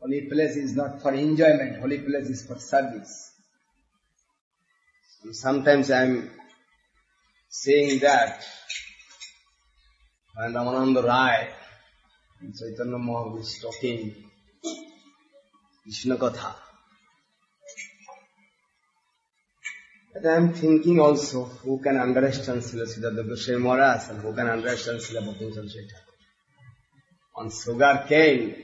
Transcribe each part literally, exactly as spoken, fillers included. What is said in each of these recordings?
Holy place is not for enjoyment, holy place is for service. And sometimes I am saying that when Ramananda Rai and Chaitanya Mahaprabhu is talking Krishna Katha, but I am thinking also, who can understand Srila Siddhartha Goswami Maharaj and who can understand Srila Bhaktivinoda Swami Thakur? On sugar cane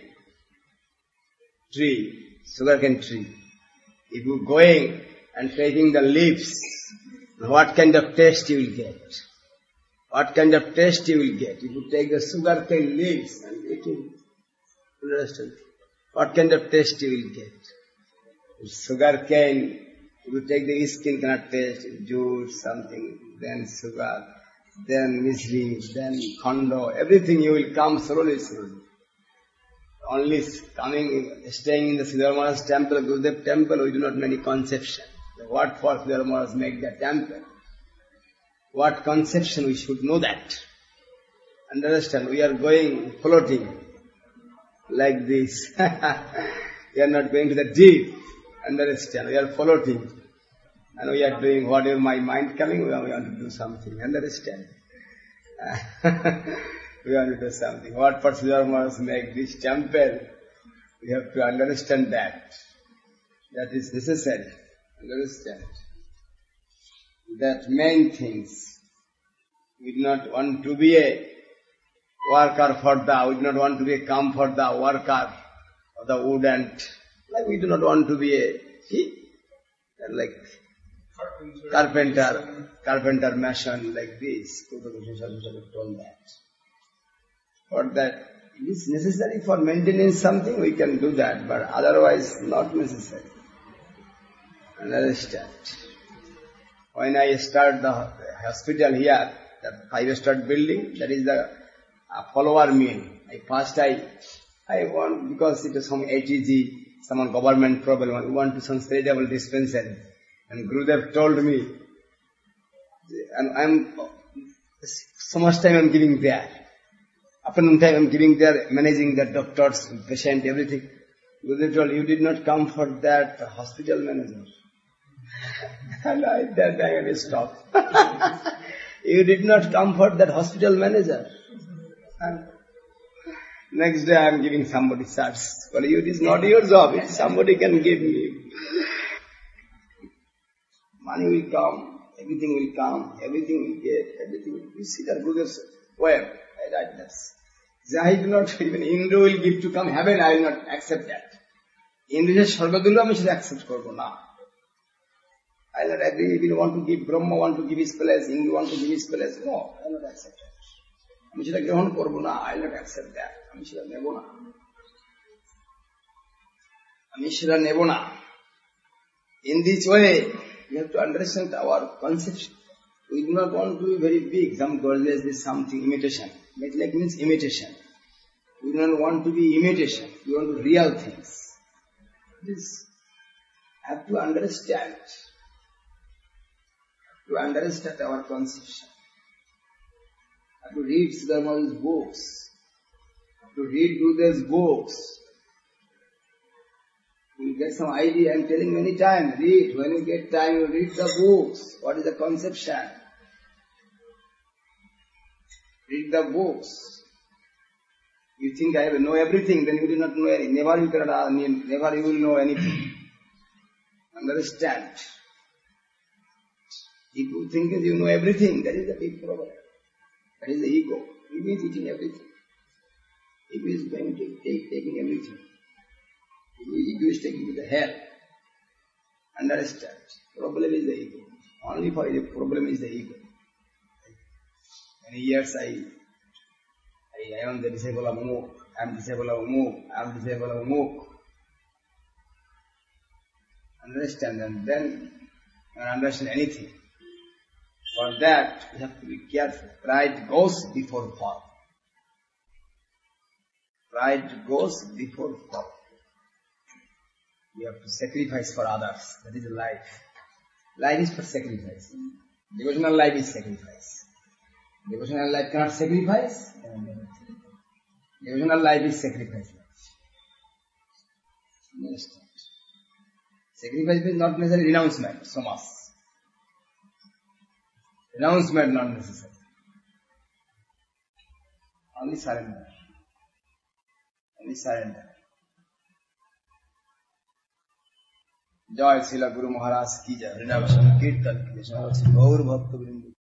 tree, sugar cane tree, if you going and taking the leaves, what kind of taste you will get? What kind of taste you will get? If you take the sugar cane leaves and eating, understand? What kind of taste you will get? Sugar cane, if you take the skin cannot taste, juice, something, then sugar, then misery, then kondo, everything you will come slowly, slowly. Only coming, staying in the Siddhartha Maharaj temple, Gurudev temple, we do not have any conception. What for Siddhartha Maharaj make the temple? What conception we should know that. Understand, we are going, floating, like this. We are not going to the deep. Understand, we are floating. And we are doing whatever my mind coming, we want to do something. Understand? We want to do something. What for Siddhartha Maharaj make this temple? We have to understand that. That is necessary. Understand? That main things. We do not want to be a worker for the, we do not want to be a come for the worker of the wood and, like we do not want to be a, see, like carpenter, carpenter, mason, like this. Told that. For that, it is necessary for maintaining something, we can do that, but otherwise not necessary. Understand? When I start the hospital here, that five-star building, that is the uh, follower meal. I first I, I want, because it is some A T G, some government problem, I want to some spiritual dispensary. And Gurudev told me, and I am, so much time I am giving there. Afternoon time I am giving there, managing the doctors, patient, everything. Gurudev told, you did not come for that hospital manager. And I, that time I stopped. You did not come for that hospital manager. And next day I am giving somebody search. For you it is not your job, if somebody can give me. Money will come, everything will come, everything will get, everything will, you see that Gurudev said, where? I write this. I do not, even Indra will give to come heaven, I will not accept that. Indra says, Sarvadullah, I should accept Korbo now. I will not agree, if you want to give, Brahma want to give his place, Indra want to give his place, no, I will not accept that. I should agree, Korbo now, I will not accept that. I should agree, Nebona. I should agree, Nebona. In this way, we have to understand our conception. We do not want to be very big. Some gorgeous is something imitation. But like means imitation. We do not want to be imitation. We want to real things. This have to understand. To understand our conception. Have to read Siddhartha's books. Have to read Gurudev's books. You get some idea, I am telling many times, read. When you get time, you read the books. What is the conception? Read the books. You think I know everything, then you do not know anything. Never you cannot, never you will know anything. Understand? If you think you know everything, that is the big problem. That is the ego. Ego is eating everything. Ego is going to take, taking everything. Ego is taking to the hell. Understand? Problem is the ego. Only for the problem is the ego. Many years I, I, I am the disciple of Umuk, I am disciple of Umuk, I am disciple of Umuk. Understand? And then you can understand anything. For that, we have to be careful. Pride goes before fall. Pride goes before fall. We have to sacrifice for others. That is life. Life is for sacrifice. Devotional life is sacrifice. Devotional life cannot sacrifice. Devotional life is sacrifice. understand? Sacrifice is not necessarily renouncement, so much. Renouncement not necessary. Only surrender. Only surrender. जय श्रील गुरु महाराज की जय, हरिनाम संकीर्तन की जय, श्री गौर भक्त वृंद।